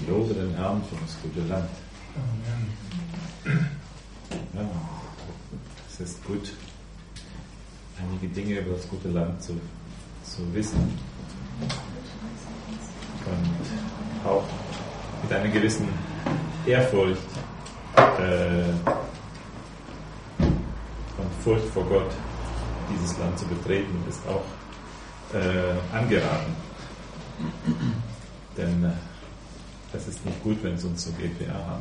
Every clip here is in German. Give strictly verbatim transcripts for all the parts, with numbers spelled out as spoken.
Lobe den Herrn für das gute Land. Ja, es ist gut, einige Dinge über das gute Land zu, zu wissen und auch mit einer gewissen Ehrfurcht äh, und Furcht vor Gott dieses Land zu betreten, ist auch äh, angeraten. Denn äh, das ist nicht gut, wenn es uns so geht, wie wir haben.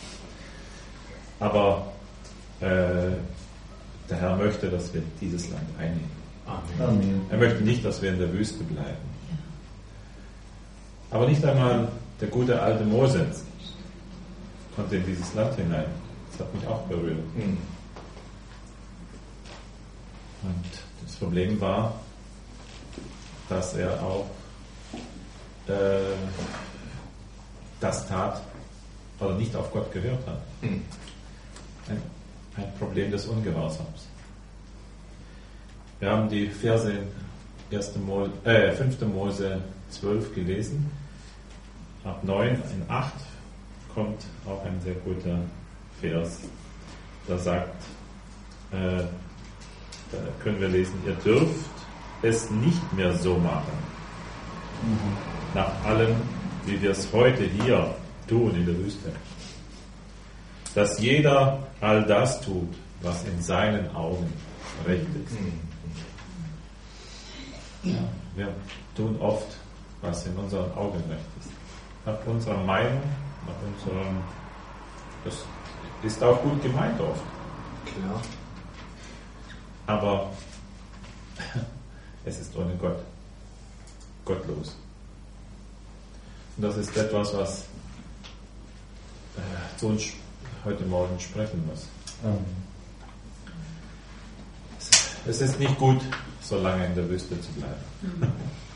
Aber äh, der Herr möchte, dass wir dieses Land einnehmen. Amen. Amen. Er möchte nicht, dass wir in der Wüste bleiben. Aber nicht einmal der gute alte Mose konnte in dieses Land hinein. Das hat mich auch berührt. Mhm. Und das Problem war, dass er auch äh, das tat, oder nicht auf Gott gehört hat. Mhm. Ein, ein Problem des Ungehorsams. Wir haben die Verse in erste Mose, äh, fünfte Mose zwölf gelesen. Ab neun in acht kommt auch ein sehr guter Vers. Da sagt, äh, da können wir lesen, ihr dürft es nicht mehr so machen. Mhm. Nach allem, wie wir es heute hier tun in der Wüste. Dass jeder all das tut, was in seinen Augen recht ist. Ja, wir tun oft, was in unseren Augen recht ist. Nach unserer Meinung, nach unserem, das ist auch gut gemeint oft. Klar. Aber es ist ohne Gott. Gottlos. Und das ist etwas, was äh, zu uns heute Morgen sprechen muss. Mhm. Es ist nicht gut, so lange in der Wüste zu bleiben. Mhm.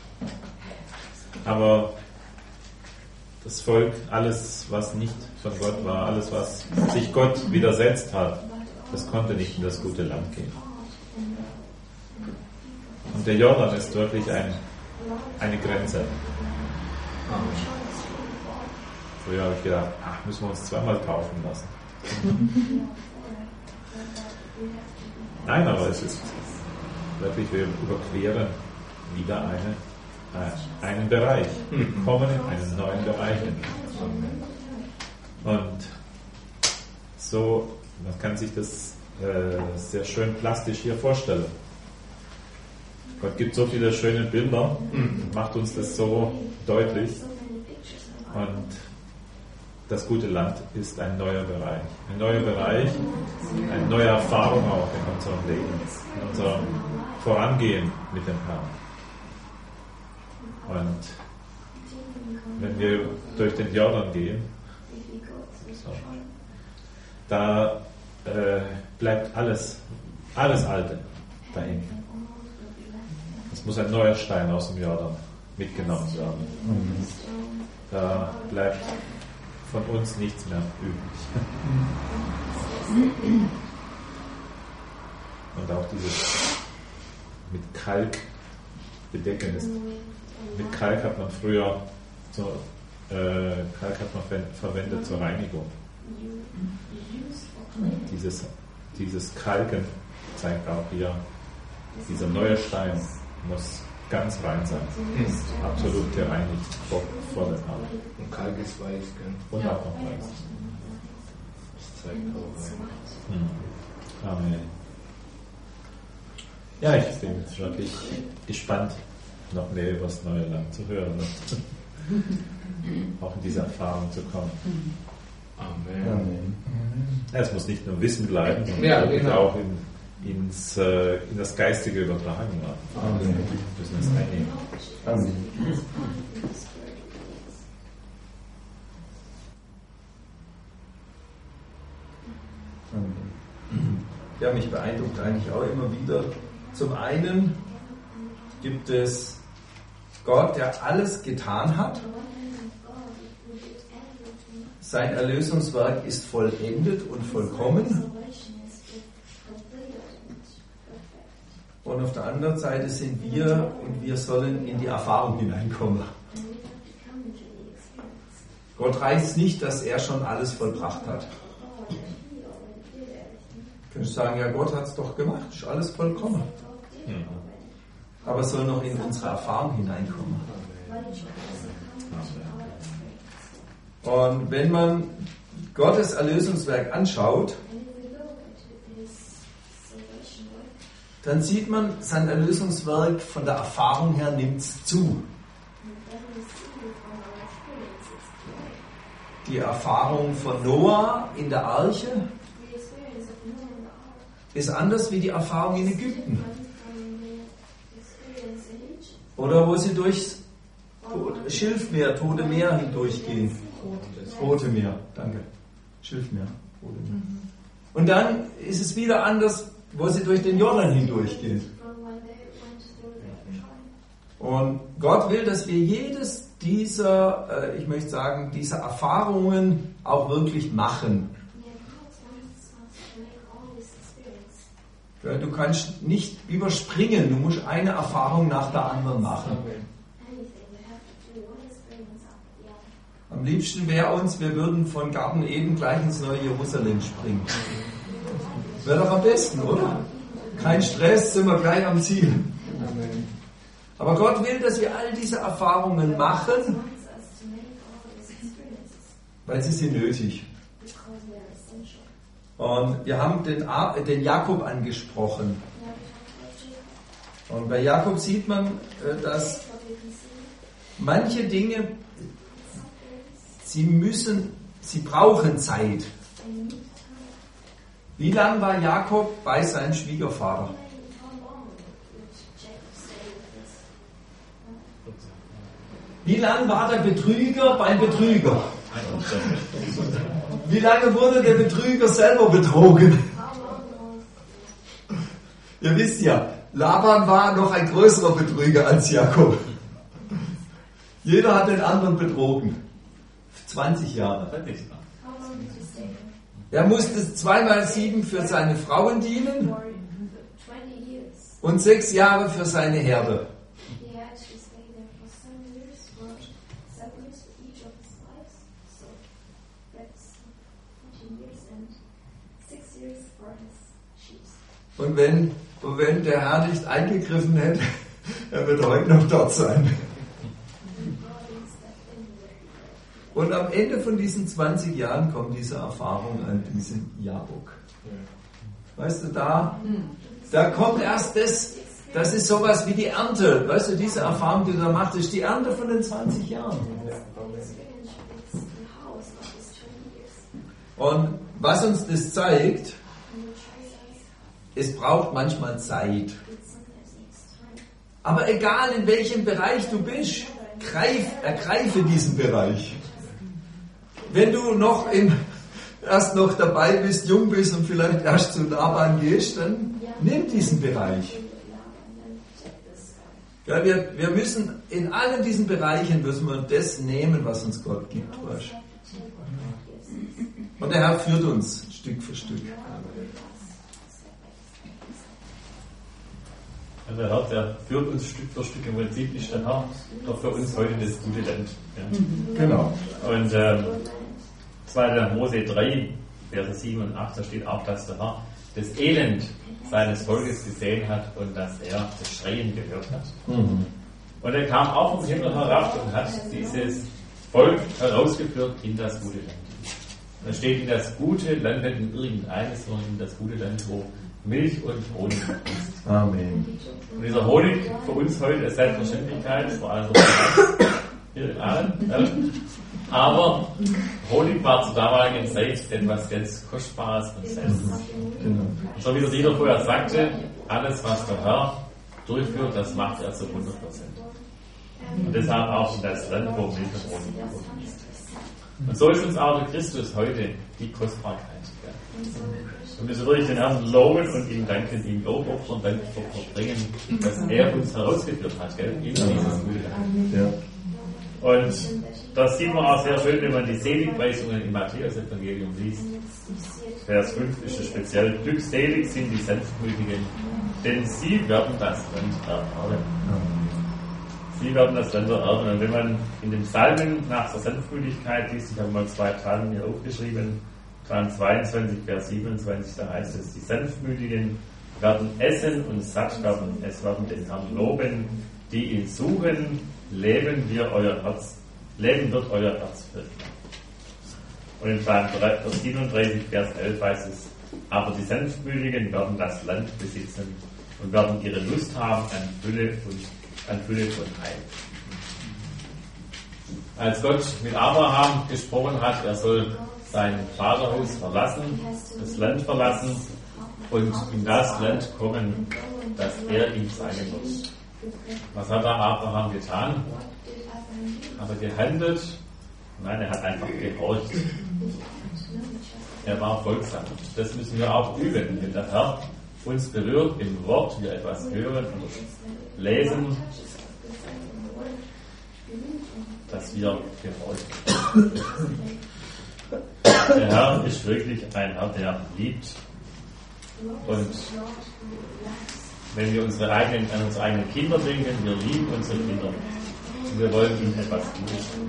Aber das Volk, alles, was nicht von Gott war, alles, was sich Gott widersetzt hat, das konnte nicht in das gute Land gehen. Und der Jordan ist wirklich ein, eine Grenze. Früher habe ich gedacht, ach, müssen wir uns zweimal taufen lassen. Nein, aber es ist wirklich, wir überqueren wieder eine, äh, einen Bereich. Wir kommen in einen neuen Bereich. Und so, man kann sich das äh, sehr schön plastisch hier vorstellen. Gott gibt so viele schöne Bilder und macht uns das so deutlich. Und das gute Land ist ein neuer Bereich. Ein neuer Bereich, eine neue Erfahrung auch in unserem Leben, in unserem Vorangehen mit dem Herrn. Und wenn wir durch den Jordan gehen, so, da äh, bleibt alles, alles Alte dahin. Es muss ein neuer Stein aus dem Jordan mitgenommen werden. Da bleibt von uns nichts mehr übrig. Und auch dieses mit Kalk bedecken ist. Mit Kalk hat man früher so, äh, Kalk hat man ver- verwendet zur Reinigung. Dieses, dieses Kalken zeigt auch hier, dieser neue Stein muss ganz rein sein. Mhm. Absolut gereinigt vor, vor dem Herrn. Und Kalk ist weiß, gell? Und auch noch weiß. Das zeigt auch rein. Mhm. Amen. Ja, ich bin wirklich gespannt, noch mehr über das neue Land zu hören und auch in diese Erfahrung zu kommen. Amen. Amen. Ja, es muss nicht nur Wissen bleiben, sondern ja, genau. auch in Ins, äh, in das Geistige übertragen werden. Amen. Wir müssen es einnehmen. Amen. Ja, mich beeindruckt eigentlich auch immer wieder. Zum einen gibt es Gott, der alles getan hat. Sein Erlösungswerk ist vollendet und vollkommen. Und auf der anderen Seite sind wir und wir sollen in die Erfahrung hineinkommen. Gott reicht nicht, dass er schon alles vollbracht hat. Du könntest sagen, ja, Gott hat es doch gemacht, ist alles vollkommen. Mhm. Aber es soll noch in unsere Erfahrung hineinkommen. Und wenn man Gottes Erlösungswerk anschaut, dann sieht man, sein Erlösungswerk von der Erfahrung her nimmt zu. Die Erfahrung von Noah in der Arche ist anders wie die Erfahrung in Ägypten. Oder wo sie durchs Schilfmeer, Tote Meer hindurchgehen. Rote Meer, danke. Schilfmeer, Rote Meer. Und dann ist es wieder anders, wo sie durch den Jordan hindurchgehen. Und Gott will, dass wir jedes dieser, ich möchte sagen, dieser Erfahrungen auch wirklich machen. Du kannst nicht überspringen, du musst eine Erfahrung nach der anderen machen. Am liebsten wäre uns, wir würden von Garten Eden gleich ins neue Jerusalem springen. Wäre doch am besten, oder? Kein Stress, sind wir gleich am Ziel. Aber Gott will, dass wir all diese Erfahrungen machen, weil sie sind nötig. Und wir haben den, den Jakob angesprochen. Und bei Jakob sieht man, dass manche Dinge, sie müssen, sie brauchen Zeit. Wie lange war Jakob bei seinem Schwiegervater? Wie lange war der Betrüger beim Betrüger? Wie lange wurde der Betrüger selber betrogen? Ihr wisst ja, Laban war noch ein größerer Betrüger als Jakob. Jeder hat den anderen betrogen. zwanzig Jahre. Er musste zweimal sieben für seine Frauen dienen und sechs Jahre für seine Herde. Und wenn, und wenn der Herr nicht eingegriffen hätte, er wird heute noch dort sein. Und am Ende von diesen zwanzig Jahren kommt diese Erfahrung an diesen Jabok. Weißt du, da, da kommt erst das, das ist sowas wie die Ernte. Weißt du, diese Erfahrung, die du da machst, ist die Ernte von den zwanzig Jahren. Und was uns das zeigt, es braucht manchmal Zeit. Aber egal in welchem Bereich du bist, greif, ergreife diesen Bereich. Wenn du noch im, erst noch dabei bist, jung bist und vielleicht erst zu Laban gehst, dann nimm diesen Bereich. Ja, wir, wir müssen in allen diesen Bereichen müssen wir das nehmen, was uns Gott gibt. Weißt? Und der Herr führt uns Stück für Stück. Der Herr, der führt uns Stück für Stück. Im Prinzip ist der Herr doch für uns heute das gute Land. Ja. Genau. Und ähm, zweiter Mose drei, Verse sieben und acht, da steht auch, dass der Herr das Elend seines Volkes gesehen hat und dass er das Schreien gehört hat. Mhm. Und er kam auch vom Himmel herab und hat dieses Volk herausgeführt in das gute Land. Da steht in das gute Land, nicht in irgendeines, sondern in das gute Land, wo Milch und Honig ist. Amen. Und dieser Honig für uns heute ist Selbstverständlichkeit, vor allem hier in Aalen. Aber Honig war zur damaligen Zeit etwas ganz Kostbares und Seltenes. Genau. So wie der Lieder vorher sagte, alles was der Herr durchführt, das macht er zu hundert Prozent. Und deshalb auch in das Land, wo Milch und Honig fließt. Und so ist uns auch der Christus heute die Kostbarkeit. Und wir müssen wirklich den Herrn loben und ihm danken, ihm Lob und Dank verbringen, dass er uns herausgeführt hat, gell, in dieses gute Land. Und das sieht man auch sehr schön, wenn man die Seligpreisungen im Matthäus-Evangelium liest. Vers fünf ist es speziell: Glückselig sind die Sanftmütigen, denn sie werden das Land erben. Sie werden das Land ererben. Und wenn man in dem Psalmen nach der Sanftmütigkeit liest, ich habe mal zwei Psalmen hier aufgeschrieben, Psalm zweiundzwanzig, Vers siebenundzwanzig, da heißt es, die Sanftmütigen werden essen und satt werden, es werden den Herrn loben, die ihn suchen, leben wir euer Herz, leben wird euer Herz füllen. Und in Psalm siebenunddreißig, Vers elf heißt es, aber die Sanftmütigen werden das Land besitzen und werden ihre Lust haben an Fülle, und, an Fülle von Heil. Als Gott mit Abraham gesprochen hat, er soll sein Vaterhaus verlassen, das Land verlassen und in das Land kommen, das er ihm zeigen wird. Was hat da Abraham getan? Hat er gehandelt? Nein, er hat einfach gehorcht. Er war folgsam. Das müssen wir auch üben, wenn der Herr uns berührt im Wort, wir etwas hören und lesen, dass wir gehorchen. Der Herr ist wirklich ein Herr, der liebt. Und wenn wir unsere eigenen, an unsere eigenen Kinder denken, wir lieben unsere Kinder und wir wollen ihnen etwas Gutes tun.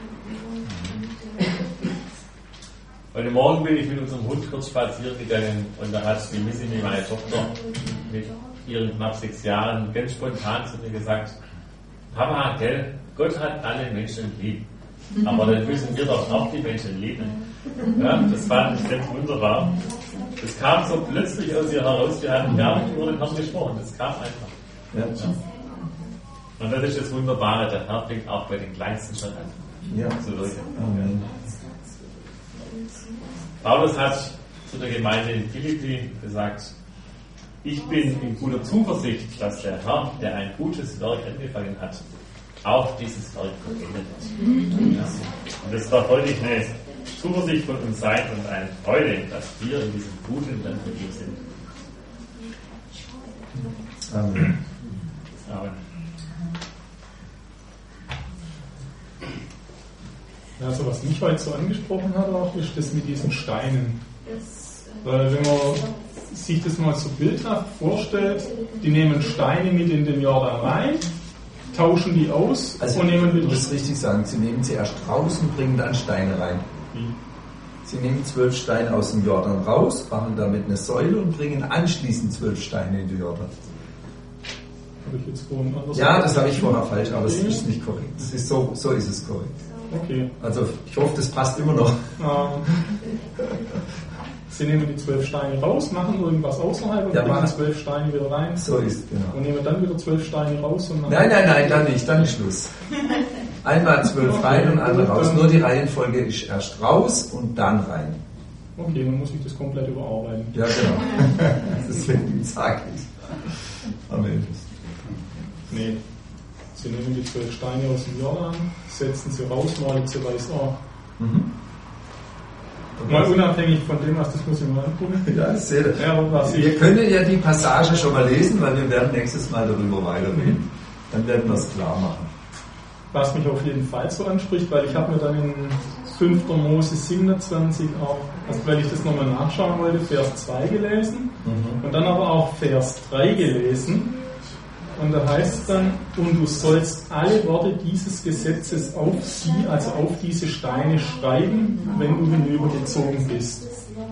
Heute Morgen bin ich mit unserem Hund kurz spazieren gegangen und da hat die Missy, meine Tochter, mit ihren knapp sechs Jahren ganz spontan zu mir gesagt, Papa, gell, Gott hat alle Menschen lieb, aber dann müssen wir doch auch die Menschen lieben. Ja, das fand ich ganz wunderbar. Das kam so plötzlich aus ihr heraus, wir hatten gar nicht über den Herrn gesprochen, das kam einfach. Ja. Und das ist das Wunderbare, der Herr fängt auch bei den Kleinsten schon an. Ja. Zu wirken. Amen. Paulus hat zu der Gemeinde in Philippi gesagt, ich bin in guter Zuversicht, dass der Herr, der ein gutes Werk angefangen hat, auch dieses Werk vollenden wird. Ja. Und das war völlig eine Zuversicht von uns sein und eine Freude, dass wir in diesem guten Land von ihm sind. Amen. Amen. Also was mich heute so angesprochen hat auch, ist das mit diesen Steinen. Weil wenn man sich das mal so bildhaft vorstellt, die nehmen Steine mit in den Jordan rein, tauschen die aus also und nehmen wieder... Du musst richtig sagen, sie nehmen sie erst raus und bringen dann Steine rein. Wie? Sie nehmen zwölf Steine aus dem Jordan raus, machen damit eine Säule und bringen anschließend zwölf Steine in den Jordan. Habe ich jetzt vorhin anders Ja, das habe ich vorher falsch, aber es ist nicht korrekt. Das ist so, so ist es korrekt. Okay. Also ich hoffe, das passt immer noch. Ähm, Sie nehmen die zwölf Steine raus, machen irgendwas außerhalb und ja, bringen zwölf Steine wieder rein. So ist genau. Und nehmen dann wieder zwölf Steine raus und machen. Nein, nein, nein, dann nicht, dann ist Schluss. Einmal zwölf okay, rein und einmal raus. Nur die Reihenfolge ist erst raus und dann rein. Okay, dann muss ich das komplett überarbeiten. Ja, genau. Deswegen sage ich. Amen. Nee. Sie nehmen die zwölf Steine aus dem Jordan, setzen sie raus, malen sie weiß an. Mhm. Mal unabhängig von dem, was das muss ich mal angucken. Ja, ich sehe das. Ja, was wir ich können ja die Passage schon mal lesen, weil wir werden nächstes Mal darüber weiterreden. Mhm. Dann werden wir es klar machen. Was mich auf jeden Fall so anspricht, weil ich habe mir dann in fünfter Mose siebenundzwanzig auch, also weil ich das nochmal nachschauen wollte, Vers zwei gelesen mhm. und dann aber auch Vers drei gelesen. Und da heißt es dann, und du sollst alle Worte dieses Gesetzes auf sie, also auf diese Steine schreiben, wenn du hinübergezogen bist.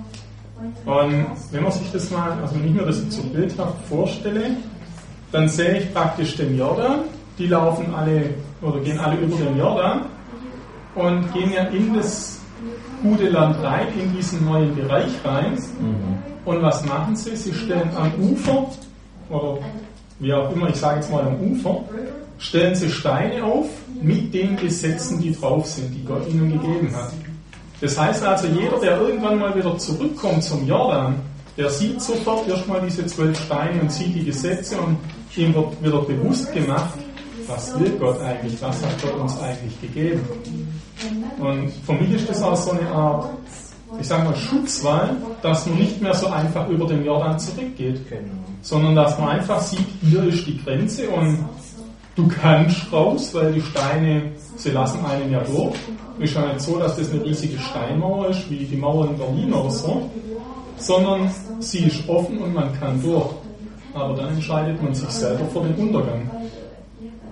Und wenn man sich das mal, also wenn ich mir das jetzt so bildhaft vorstelle, dann sehe ich praktisch den Jordan, die laufen alle, oder gehen alle über den Jordan und gehen ja in das gute Land rein, in diesen neuen Bereich rein. Mhm. Und was machen sie? Sie stellen am Ufer, oder wie auch immer, ich sage jetzt mal am Ufer, stellen sie Steine auf mit den Gesetzen, die drauf sind, die Gott ihnen gegeben hat. Das heißt also, jeder, der irgendwann mal wieder zurückkommt zum Jordan, der sieht sofort erstmal diese zwölf Steine und sieht die Gesetze und ihm wird wieder bewusst gemacht, was will Gott eigentlich, was hat Gott uns eigentlich gegeben. Und für mich ist das auch so eine Art, ich sage mal, Schutzwall, dass man nicht mehr so einfach über den Jordan zurückgeht, sondern dass man einfach sieht, hier ist die Grenze und du kannst raus, weil die Steine, sie lassen einen ja durch. Es ist ja nicht so, dass das eine riesige Steinmauer ist, wie die Mauer in Berlin oder so, sondern sie ist offen und man kann durch. Aber dann entscheidet man sich selber für den Untergang.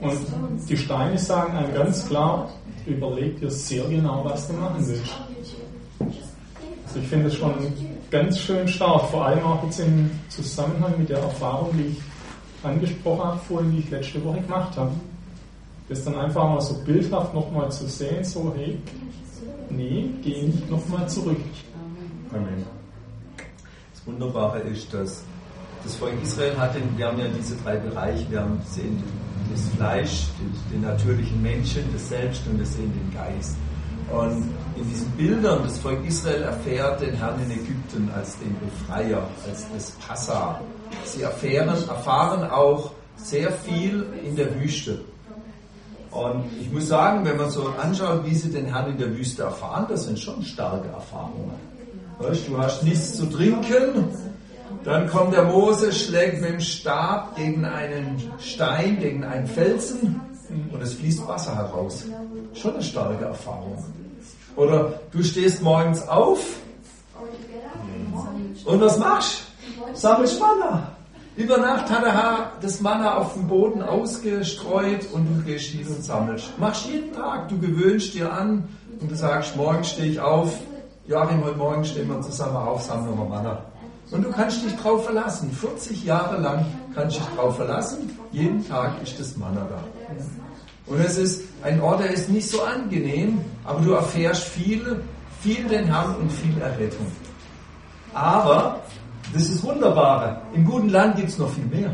Und die Steine sagen einem ganz klar, überleg dir sehr genau, was du machen willst. Also ich finde es schon ganz schön stark, vor allem auch jetzt im Zusammenhang mit der Erfahrung, die ich angesprochen habe vorhin, die ich letzte Woche gemacht habe. Das dann einfach mal so bildhaft nochmal zu sehen, so hey, nee, geh nicht nochmal zurück. Amen. Das Wunderbare ist, dass das Volk Israel hat, den, wir haben ja diese drei Bereiche, wir haben sehen das Fleisch, den, den natürlichen Menschen, das Selbst und das sehen den Geist. Und in diesen Bildern, das Volk Israel erfährt den Herrn in Ägypten als den Befreier, als das Passa. Sie erfahren, erfahren auch sehr viel in der Wüste. Und ich muss sagen, wenn man so anschaut, wie sie den Herrn in der Wüste erfahren, das sind schon starke Erfahrungen. Weißt, du hast nichts zu trinken, dann kommt der Mose, schlägt mit dem Stab gegen einen Stein, gegen einen Felsen und es fließt Wasser heraus. Schon eine starke Erfahrung. Oder du stehst morgens auf und was machst du? Sammelst Manna. Über Nacht hat der Herr das Manna auf dem Boden ausgestreut und du gehst hin und sammelst. Machst jeden Tag, du gewöhnst dir an und du sagst, morgen stehe ich auf, Joachim, heute Morgen stehen wir zusammen auf, sammeln wir Manna. Und du kannst dich drauf verlassen. vierzig Jahre lang kannst du dich drauf verlassen. Jeden Tag ist das Manna da. Und es ist ein Ort, der ist nicht so angenehm, aber du erfährst viel, viel den Herrn und viel Errettung. Aber, das ist das Wunderbare, im guten Land gibt es noch viel mehr.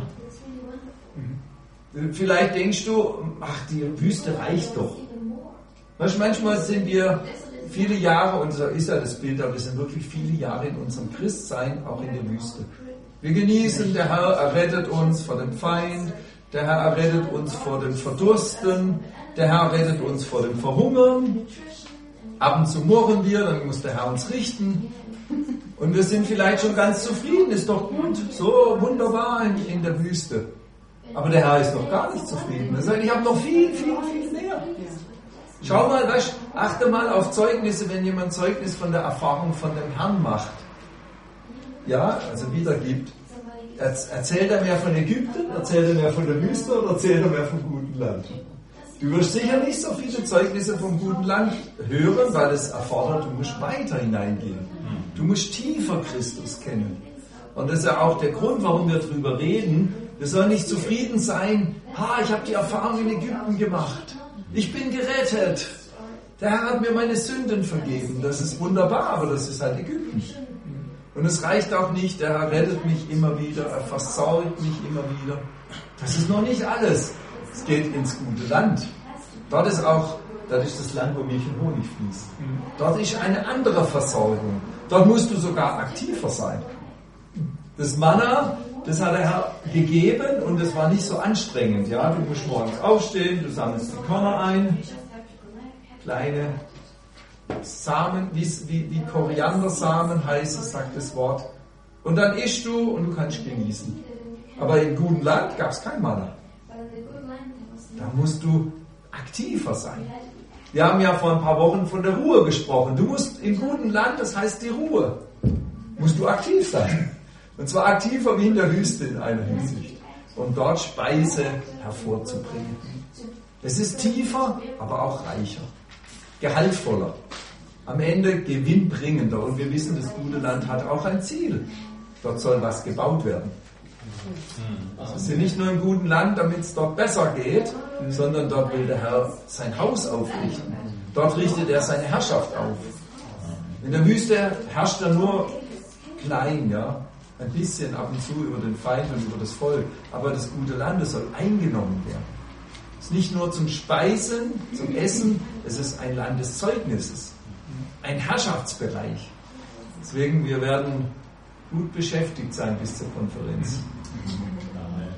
Vielleicht denkst du, ach, die Wüste reicht doch. Weißt du, manchmal sind wir viele Jahre, und so ist ja das Bild, aber wir sind wirklich viele Jahre in unserem Christsein, auch in der Wüste. Wir genießen, der Herr errettet uns vor dem Feind, der Herr errettet uns vor dem Verdursten, der Herr rettet uns vor dem Verhungern. Ab und zu murren wir, dann muss der Herr uns richten. Und wir sind vielleicht schon ganz zufrieden, ist doch gut, so wunderbar in, in der Wüste. Aber der Herr ist noch gar nicht zufrieden. Er sagt, ich habe noch viel, viel, viel mehr. Schau mal, weißt, achte mal auf Zeugnisse, wenn jemand Zeugnis von der Erfahrung von dem Herrn macht. Ja, also wiedergibt. Erzählt er mehr von Ägypten, erzählt er mehr von der Wüste oder erzählt er mehr vom guten Land? Du wirst sicher nicht so viele Zeugnisse vom guten Land hören, weil es erfordert, du musst weiter hineingehen. Du musst tiefer Christus kennen. Und das ist ja auch der Grund, warum wir darüber reden. Wir sollen nicht zufrieden sein, ha, ich habe die Erfahrung in Ägypten gemacht. Ich bin gerettet. Der Herr hat mir meine Sünden vergeben. Das ist wunderbar, aber das ist halt Ägypten. Und es reicht auch nicht, der Herr rettet mich immer wieder, er versorgt mich immer wieder. Das ist noch nicht alles. Es geht ins gute Land. Dort ist auch, dort ist das Land, wo Milch und Honig fließt. Dort ist eine andere Versorgung. Dort musst du sogar aktiver sein. Das Manna, das hat der Herr gegeben und es war nicht so anstrengend. Ja, du musst morgens aufstehen, du sammelst die Körner ein, kleine Samen, wie, wie, wie Koriandersamen heißt es, sagt das Wort. Und dann isst du und du kannst genießen. Aber im guten Land gab es kein Manna. Da musst du aktiver sein. Wir haben ja vor ein paar Wochen von der Ruhe gesprochen. Du musst im guten Land, das heißt die Ruhe, musst du aktiv sein. Und zwar aktiver wie in der Wüste in einer Hinsicht. Um dort Speise hervorzubringen. Es ist tiefer, aber auch reicher. Gehaltvoller. Am Ende gewinnbringender. Und wir wissen, das gute Land hat auch ein Ziel. Dort soll was gebaut werden. Wir sind nicht nur im guten Land, damit es dort besser geht, sondern dort will der Herr sein Haus aufrichten. Dort richtet er seine Herrschaft auf. In der Wüste herrscht er nur klein, ja, ein bisschen ab und zu über den Feind und über das Volk. Aber das gute Land, das soll eingenommen werden. Es ist nicht nur zum Speisen, zum Essen, es ist ein Land des Zeugnisses, ein Herrschaftsbereich. Deswegen, wir werden gut beschäftigt sein bis zur Konferenz. Amen.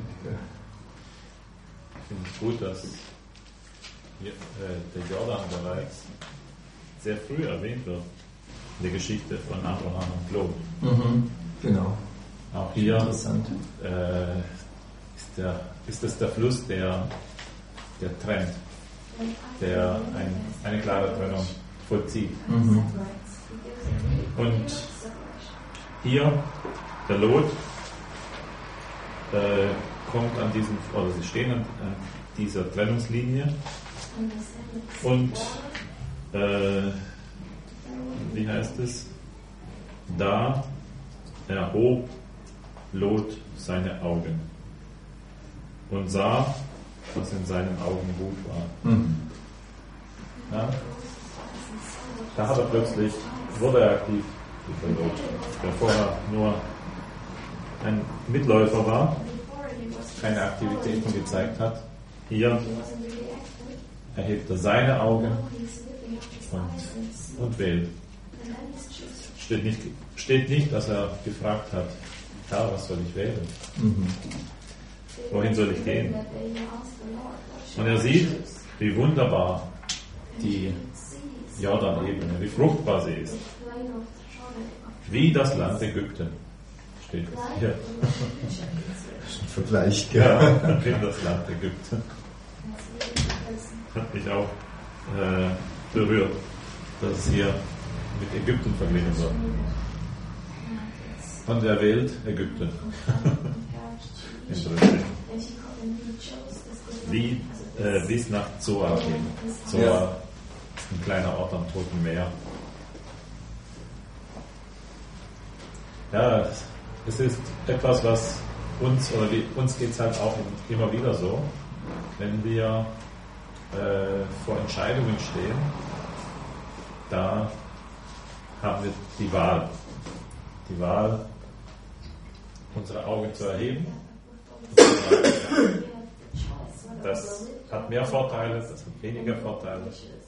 Ich finde es gut, dass hier, äh, der Jordanbereich sehr früh erwähnt wird in der Geschichte von Abraham und Lot. Mhm, genau. Auch hier Interessant. Äh, ist, der, ist das der Fluss, der, der trennt, der ein, eine klare Trennung vollzieht. Mhm. Und hier, der Lot, äh, kommt an diesem, oder sie stehen an, dieser Trennungslinie und äh, wie heißt es? Da erhob Lot seine Augen und sah, was in seinen Augen gut war. Mhm. Ja? Da hat er plötzlich, wurde er aktiv, dieser Lot, der vorher nur ein Mitläufer war, keine Aktivitäten gezeigt hat. Hier erhebt er seine Augen und, und wählt. Steht nicht, steht nicht, dass er gefragt hat, Herr, was soll ich wählen? Mhm. Wohin soll ich gehen? Und er sieht, wie wunderbar die Jordanebene, wie fruchtbar sie ist. Wie das Land Ägypten, steht es hier. Vergleich, ja, wie das Land Ägypten. Hat mich auch äh, berührt, dass es hier mit Ägypten verglichen wird. Und er wählt Ägypten. Interessant. Wie äh, bis nach Zoar gehen. Zoar, ja. Ein kleiner Ort am Toten Meer. Ja, es ist etwas, was uns, oder wie, uns geht es halt auch immer wieder so, wenn wir äh, vor Entscheidungen stehen, da haben wir die Wahl. Die Wahl, unsere Augen zu erheben. Das hat mehr Vorteile, das hat weniger Vorteile.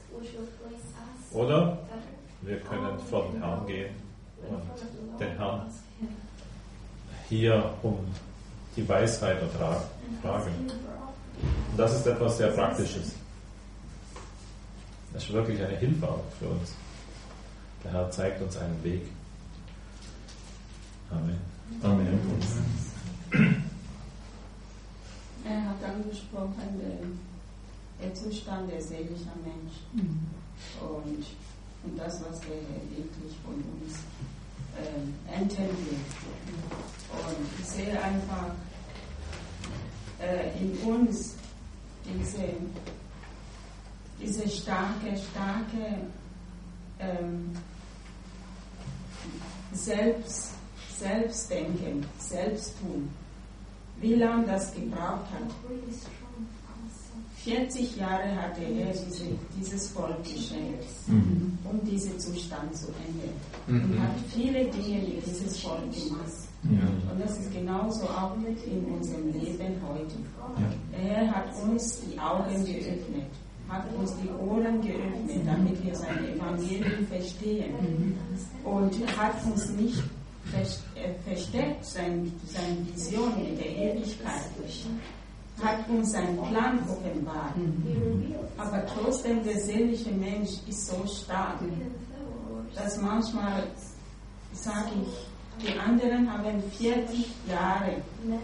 Oder wir können vor den Herrn gehen und den Herrn hier um die Weisheit ertragen, fragen. Und das ist etwas sehr Praktisches. Das ist wirklich eine Hilfe auch für uns. Der Herr zeigt uns einen Weg. Amen. Amen. Er hat angesprochen, der, der Zustand der seelischen Mensch mhm. und, und das, was der Herr wirklich von uns äh, ernten will. Und ich sehe einfach äh, in uns diese, diese starke, starke ähm, Selbst, Selbstdenken, Selbsttun. Wie lange das gebraucht hat. vierzig Jahre hat er diese, dieses Volk geschenkt, mhm. um diesen Zustand zu ändern. Mhm. Und hat viele Dinge mit dieses Volk gemacht. Ja. Und das ist genauso auch in unserem Leben heute. Ja. Er hat uns die Augen geöffnet, hat uns die Ohren geöffnet, damit wir sein Evangelium verstehen. Mhm. Und hat uns nicht versteckt, seine, seine Vision mit der Ewigkeit, hat uns seinen Plan offenbart. Aber trotzdem, der seelische Mensch ist so stark, dass manchmal, sage ich, die anderen haben vierzig Jahre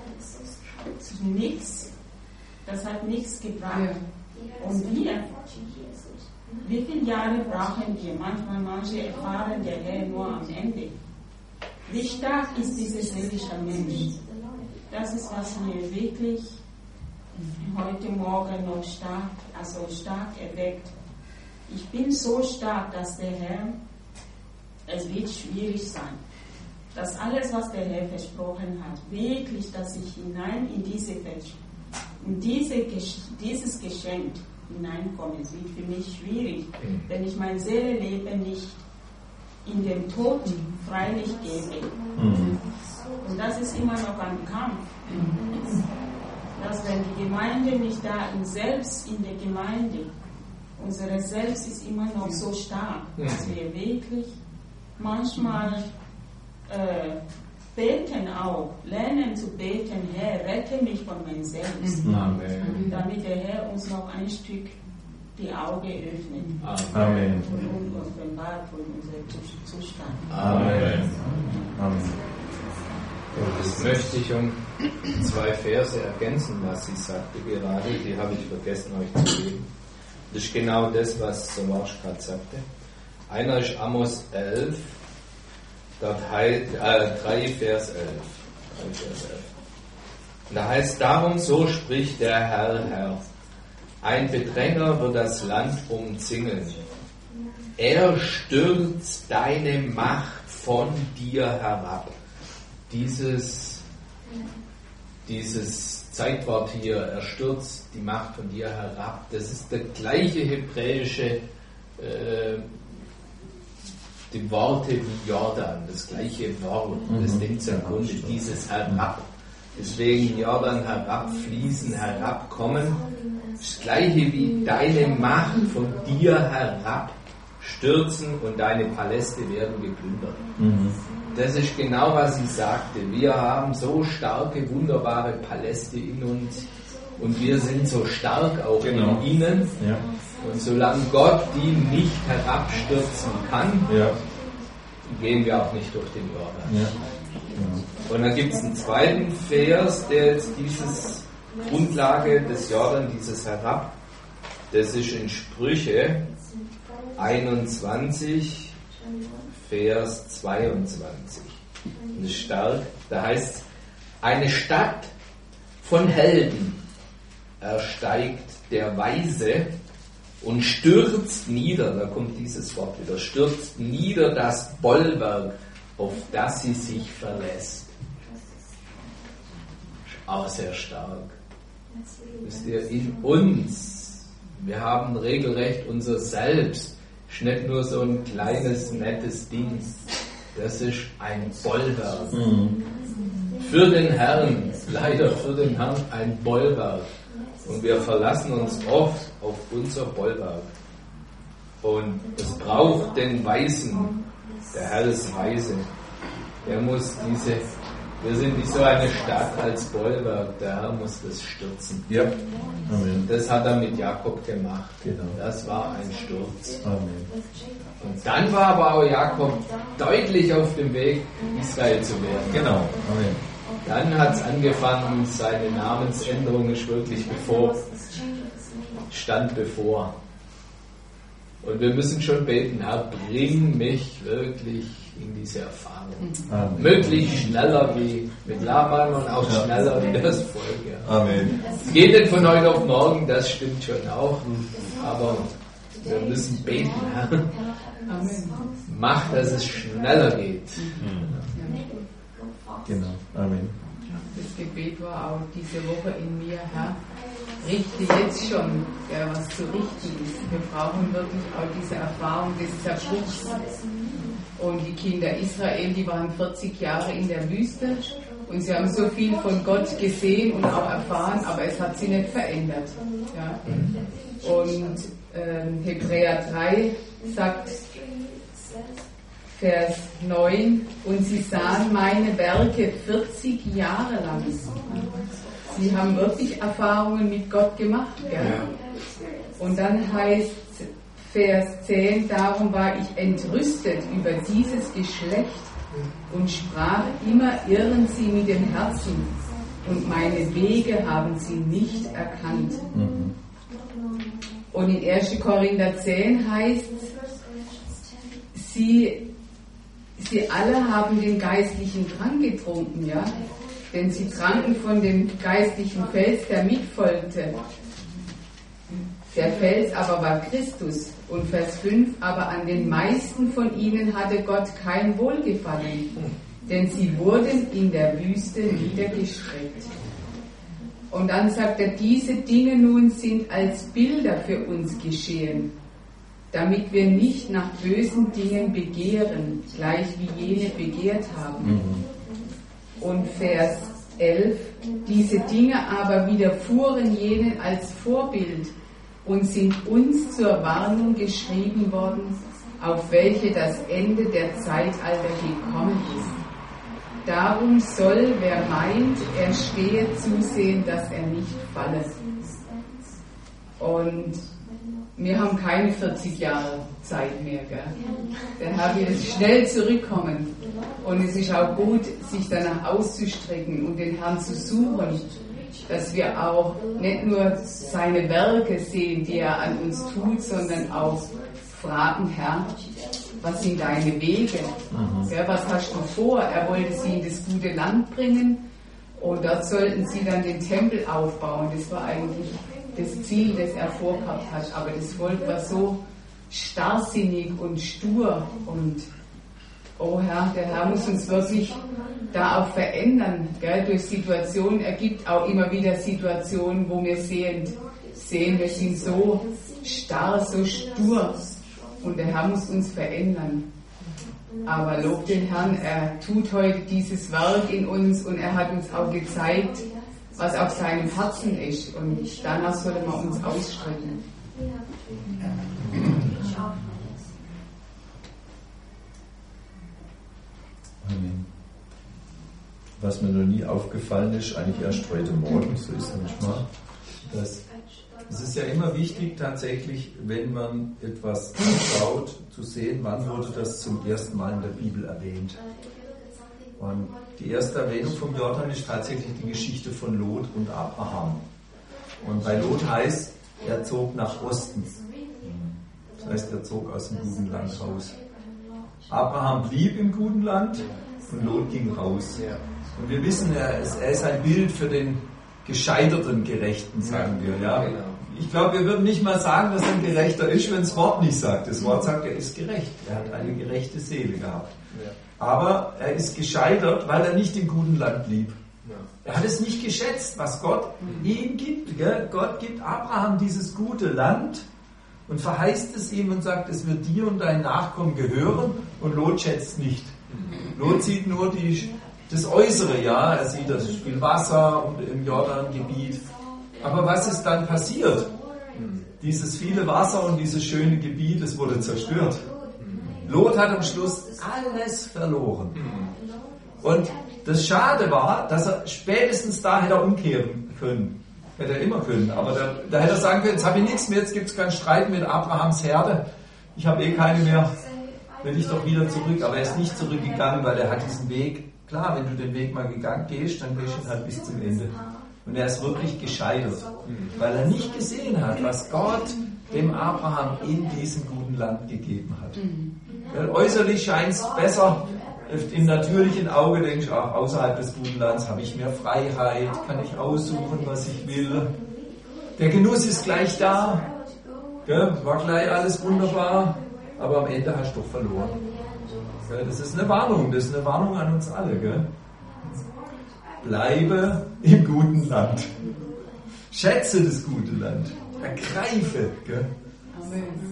nichts, das hat nichts gebracht. Und wir, wie viele Jahre brauchen wir? Manchmal, manche erfahren der Herr nur am Ende. Wie stark ist dieser seelische Mensch? Das ist, was mir wirklich heute Morgen noch stark, also stark erweckt. Ich bin so stark, dass der Herr, es wird schwierig sein, dass alles, was der Herr versprochen hat, wirklich, dass ich hinein in, diese, in diese, dieses Geschenk hineinkomme. Es wird für mich schwierig, wenn ich mein Seelenleben nicht in dem Tod freilich gebe. Mhm. Und das ist immer noch ein Kampf. Mhm. Dass wenn die Gemeinde nicht da ist, selbst in der Gemeinde, unsere Selbst ist immer noch so stark, mhm. dass wir wirklich manchmal äh, beten auch, lernen zu beten, Herr, rette mich von meinem Selbst. Amen. Damit der Herr uns noch ein Stück die Augen öffnet. Amen. Und offenbart von unserem Zustand. Amen. Amen. Und das möchte ich um zwei Verse ergänzen, was sie sagte gerade, die habe ich vergessen euch zu geben. Das ist genau das, was Somarsch gerade sagte. Einer ist Amos elf, dort heißt, äh, drei Vers elf. drei Vers elf. Und da heißt, darum so spricht der Herr, Herr. Ein Bedränger wird das Land umzingeln. Er stürzt deine Macht von dir herab. Dieses, dieses Zeitwort hier, er stürzt die Macht von dir herab, das ist der gleiche hebräische, äh, die Worte wie Jordan, das gleiche Wort, das nimmt es im Grunde, dieses herab. Deswegen Jordan herabfließen, herabkommen, das gleiche wie deine Macht von dir herab stürzen und deine Paläste werden geplündert. Mhm. Das ist genau, was sie sagte. Wir haben so starke, wunderbare Paläste in uns und wir sind so stark auch genau. in ihnen. Ja. Und solange Gott die nicht herabstürzen kann, ja. gehen wir auch nicht durch den Jordan. Ja. Ja. Und dann gibt es einen zweiten Vers, der jetzt dieses Grundlage des Jordan, dieses Herab, das ist in Sprüche einundzwanzig, Vers zweiundzwanzig. Das ist stark. Da heißt es, eine Stadt von Helden ersteigt der Weise und stürzt nieder, da kommt dieses Wort wieder, stürzt nieder das Bollwerk, auf das sie sich verlässt. Auch sehr stark. Wisst ihr, in uns, wir haben regelrecht unser Selbst, ist nicht nur so ein kleines, nettes Ding, das ist ein Bollwerk. Mhm. Für den Herrn, leider für den Herrn ein Bollwerk. Und wir verlassen uns oft auf unser Bollwerk. Und es braucht den Weisen, der Herr ist weise. Der muss diese, wir sind nicht so eine Stadt als Bollwerk, der Herr muss das stürzen. Ja. Amen. Das hat er mit Jakob gemacht. Genau. Das war ein Sturz. Amen. Und dann war aber auch Jakob deutlich auf dem Weg, Israel zu werden. Genau. Amen. Dann hat es angefangen, seine Namensänderung ist wirklich bevor, stand bevor. Und wir müssen schon beten, Herr, bring mich wirklich in diese Erfahrung. Amen. Möglichst schneller wie mit Laban und auch ja. schneller wie das Volk. Ja. Amen. Es geht nicht von heute auf morgen, das stimmt schon auch. Aber wir müssen beten, Herr. Amen. Mach, dass es schneller geht. Mhm. Genau, Amen. Das Gebet war auch diese Woche in mir, Herr, richte jetzt schon, ja, was zu richten ist. Wir brauchen wirklich auch diese Erfahrung des Zerbruchs. Und die Kinder Israel, die waren vierzig Jahre in der Wüste und sie haben so viel von Gott gesehen und auch erfahren, aber es hat sie nicht verändert. Ja. Und ähm, Hebräer drei sagt, Vers neun, und sie sahen meine Werke vierzig Jahre lang. Sie haben wirklich Erfahrungen mit Gott gemacht. Gell? Und dann heißt Vers zehn, darum war ich entrüstet über dieses Geschlecht und sprach, immer irren sie mit dem Herzen und meine Wege haben sie nicht erkannt. Mhm. Und in erster Korinther zehn heißt, sie Sie alle haben den geistlichen Trank getrunken, ja, denn sie tranken von dem geistlichen Fels, der mitfolgte. Der Fels aber war Christus. Und Vers fünf, aber an den meisten von ihnen hatte Gott kein Wohlgefallen, denn sie wurden in der Wüste niedergestreckt. Und dann sagt er, diese Dinge nun sind als Bilder für uns geschehen, damit wir nicht nach bösen Dingen begehren, gleich wie jene begehrt haben. Mhm. Und Vers elf, diese Dinge aber widerfuhren jenen als Vorbild und sind uns zur Warnung geschrieben worden, auf welche das Ende der Zeitalter gekommen ist. Darum soll, wer meint, er stehe, zusehen, dass er nicht falle. Und wir haben keine vierzig Jahre Zeit mehr. Gell? Der Herr will schnell zurückkommen. Und es ist auch gut, sich danach auszustrecken und den Herrn zu suchen, dass wir auch nicht nur seine Werke sehen, die er an uns tut, sondern auch fragen, Herr, was sind deine Wege? Mhm. Gell, was hast du vor? Er wollte sie in das gute Land bringen und dort sollten sie dann den Tempel aufbauen. Das war eigentlich das Ziel, das er vorgehabt hat. Aber das Volk war so starrsinnig und stur und oh Herr, der Herr muss uns wirklich da auch verändern. Gell? Durch Situationen, er gibt auch immer wieder Situationen, wo wir sehen, sehen, wir sind so starr, so stur und der Herr muss uns verändern. Aber lob den Herrn, er tut heute dieses Werk in uns und er hat uns auch gezeigt, was auf seinem Herzen ist und danach sollen wir uns ausstrecken. Amen. Was mir noch nie aufgefallen ist, eigentlich erst heute Morgen, so ist es manchmal, dass es ist ja immer wichtig tatsächlich, wenn man etwas anschaut, zu sehen, wann wurde das zum ersten Mal in der Bibel erwähnt. Und die erste Erwähnung vom Jordan ist tatsächlich die Geschichte von Lot und Abraham. Und bei Lot heißt, er zog nach Osten. Das heißt, er zog aus dem guten Land raus. Abraham blieb im guten Land und Lot ging raus. Und wir wissen, er ist, er ist ein Bild für den gescheiterten Gerechten, sagen wir. Ja? Ich glaube, wir würden nicht mal sagen, dass er ein Gerechter ist, wenn das Wort nicht sagt. Das Wort sagt, er ist gerecht. Er hat eine gerechte Seele gehabt. Aber er ist gescheitert, weil er nicht im guten Land blieb. Er hat es nicht geschätzt, was Gott ihm gibt. Gell? Gott gibt Abraham dieses gute Land und verheißt es ihm und sagt, es wird dir und deinen Nachkommen gehören, und Lot schätzt nicht. Lot sieht nur die, das Äußere, ja, er sieht das viel Wasser und im Jordangebiet. Aber was ist dann passiert? Dieses viele Wasser und dieses schöne Gebiet, es wurde zerstört. Lot hat am Schluss alles verloren. Und das Schade war, dass er spätestens da hätte er umkehren können. Hätte er immer können. Aber da, da hätte er sagen können, jetzt habe ich nichts mehr, jetzt gibt es keinen Streit mit Abrahams Herde. Ich habe eh keine mehr. Will ich doch wieder zurück. Aber er ist nicht zurückgegangen, weil er hat diesen Weg. Klar, wenn du den Weg mal gegangen gehst, dann gehst du halt bis zum Ende. Und er ist wirklich gescheitert, weil er nicht gesehen hat, was Gott dem Abraham in diesem guten Land gegeben hat. Weil äußerlich scheint es besser, im natürlichen Auge denkst du, ach, außerhalb des guten Landes habe ich mehr Freiheit, kann ich aussuchen, was ich will. Der Genuss ist gleich da, gell? War gleich alles wunderbar, aber am Ende hast du doch verloren. Gell? Das ist eine Warnung, das ist eine Warnung an uns alle. Gell? Bleibe im guten Land. Schätze das gute Land. Ergreife. Gell? Amen.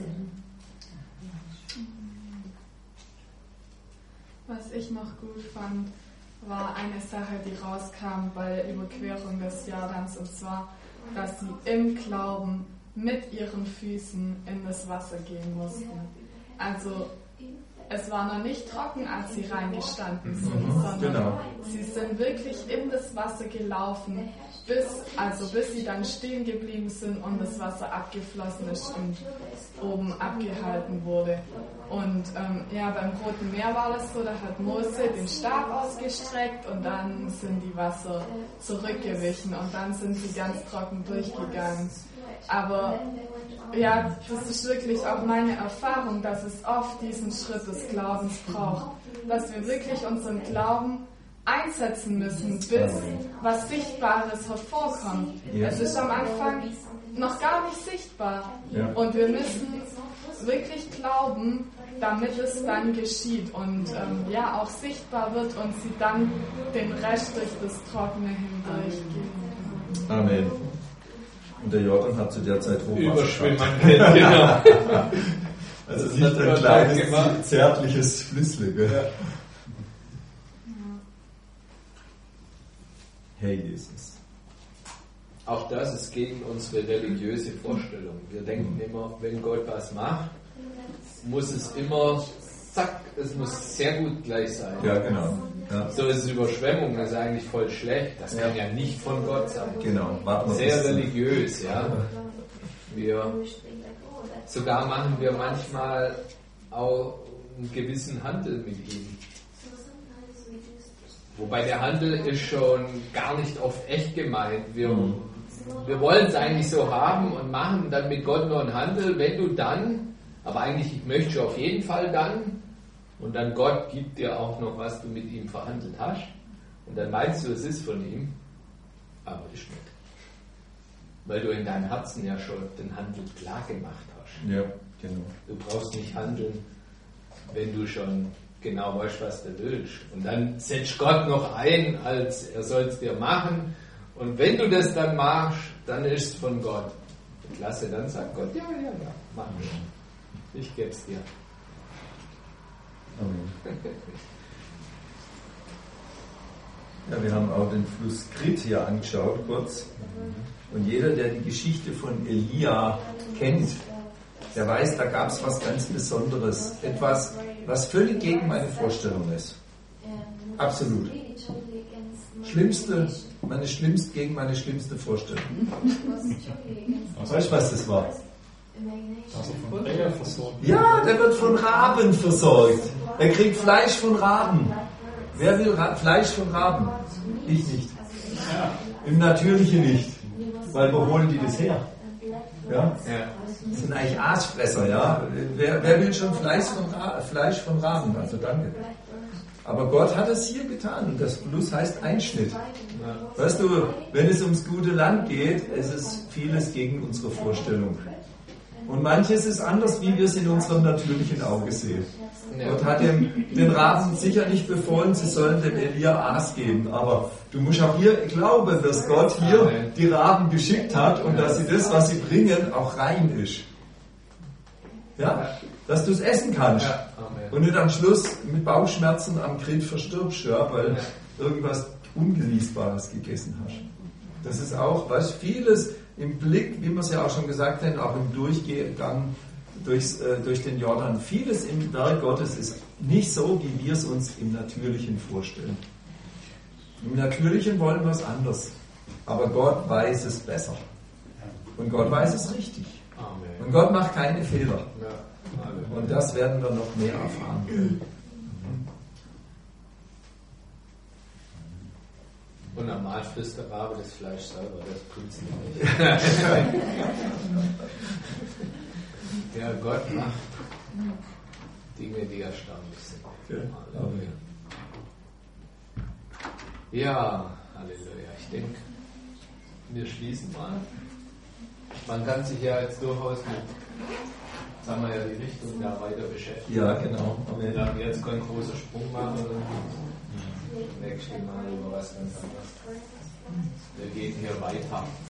Was ich noch gut fand, war eine Sache, die rauskam bei der Überquerung des Jordans, und zwar, dass sie im Glauben mit ihren Füßen in das Wasser gehen mussten. Also es war noch nicht trocken, als sie reingestanden sind, mhm, sondern genau. Sie sind wirklich in das Wasser gelaufen, bis, also bis sie dann stehen geblieben sind und das Wasser abgeflossen ist und oben abgehalten wurde. Und ähm, ja, beim Roten Meer war das so, da hat Mose den Stab ausgestreckt und dann sind die Wasser zurückgewichen und dann sind sie ganz trocken durchgegangen. Aber ja, das ist wirklich auch meine Erfahrung, dass es oft diesen Schritt des Glaubens braucht, dass wir wirklich unseren Glauben einsetzen müssen, bis was Sichtbares hervorkommt. Ja. Es ist am Anfang noch gar nicht sichtbar, ja. Und wir müssen wirklich glauben, damit es dann geschieht und ähm, ja auch sichtbar wird und sie dann den Rest durch das Trockene hindurchgehen. Amen. Und der Jordan hat zu der Zeit Hochwasser. Überschwimmen, genau. Also nicht ein kleines, zärtliches Flüssle. Ja. Hey Jesus. Auch das ist gegen unsere religiöse Vorstellung. Wir denken immer, wenn Gott was macht, muss es immer, zack, es muss sehr gut gleich sein. Ja, genau. Ja. So ist es Überschwemmung, das ist eigentlich voll schlecht. Das kann ja nicht von Gott sein. Genau. Warten wir sehr religiös, ja. Wir, sogar machen wir manchmal auch einen gewissen Handel mit ihm. Wobei der Handel ist schon gar nicht oft echt gemeint. Wir, mhm. wir wollen es eigentlich so haben und machen dann mit Gott noch einen Handel, wenn du dann, aber eigentlich ich möchte schon auf jeden Fall dann, und dann Gott gibt dir auch noch, was du mit ihm verhandelt hast, und dann meinst du, es ist von ihm, aber ist nicht. weil du in deinem Herzen ja schon den Handel klar gemacht hast. Ja, genau. Du brauchst nicht handeln, wenn du schon genau weißt, was du willst. Und dann setzt Gott noch ein, als er soll es dir machen. Und wenn du das dann machst, dann ist es von Gott. Klasse, dann sagt Gott, ja, ja, ja, mach ich. Ich gebe es dir. Amen. Ja, wir haben auch den Fluss Krit hier angeschaut, kurz. Und jeder, der die Geschichte von Elia kennt, der weiß, da gab es was ganz Besonderes. Etwas, was völlig gegen meine Vorstellung ist. Absolut. Schlimmste, meine schlimmste, gegen meine schlimmste Vorstellung. Weißt du, was das war? Also von Bäcker versorgt. Ja, der wird von Raben versorgt. Er kriegt Fleisch von Raben. Wer will Ra- Fleisch von Raben? Ich nicht. Im Natürlichen nicht. Weil wo holen die das her? Ja? Das sind eigentlich Aasfresser, ja. Wer, wer will schon Fleisch von, Ra- Fleisch von Raben? Also danke. Aber Gott hat es hier getan. Und das Plus heißt Einschnitt. Weißt du, wenn es ums gute Land geht, es ist vieles gegen unsere Vorstellung. Und manches ist anders, wie wir es in unserem natürlichen Auge sehen. Gott hat dem, den Raben sicher nicht befohlen, sie sollen dem Elia Aas geben. Aber du musst auch hier glauben, dass Gott hier die Raben geschickt hat und dass sie das, was sie bringen, auch rein ist. Ja? Dass du es essen kannst. Und nicht am Schluss mit Bauchschmerzen am Krit verstirbst, ja, weil irgendwas Ungenießbares gegessen hast. Das ist auch, weißt, vieles im Blick, wie wir es ja auch schon gesagt haben, auch im Durchgang durchs, äh, durch den Jordan, vieles im Werk Gottes ist nicht so, wie wir es uns im Natürlichen vorstellen. Im Natürlichen wollen wir es anders. Aber Gott weiß es besser. Und Gott weiß es richtig. Und Gott macht keine Fehler. Und das werden wir noch mehr erfahren. Und normal frisst der Rabe das Fleisch selber, das tut's nicht. Ja, Gott macht Dinge, die erstaunlich sind. Halleluja. Ja, Halleluja. Ich denke, wir schließen mal. Man kann sich ja jetzt durchaus mit, sagen wir ja, die Richtung da weiter beschäftigen. Ja, genau. Wir werden jetzt keinen großen Sprung machen. Nächstes Mal über was ganz anderes. Wir gehen hier weiter.